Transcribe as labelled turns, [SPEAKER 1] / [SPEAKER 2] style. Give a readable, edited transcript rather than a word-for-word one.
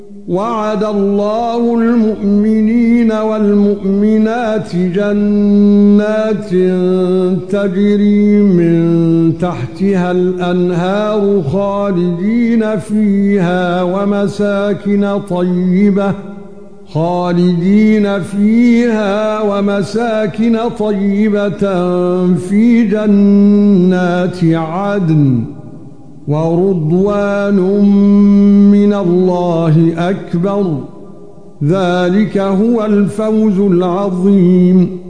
[SPEAKER 1] وعد الله المؤمنين والمؤمنات جنات تجري من تحتها الأنهار خالدين فيها ومساكن طيبة في جنات عدن ورضوان من الله أكبر ذلك هو الفوز العظيم.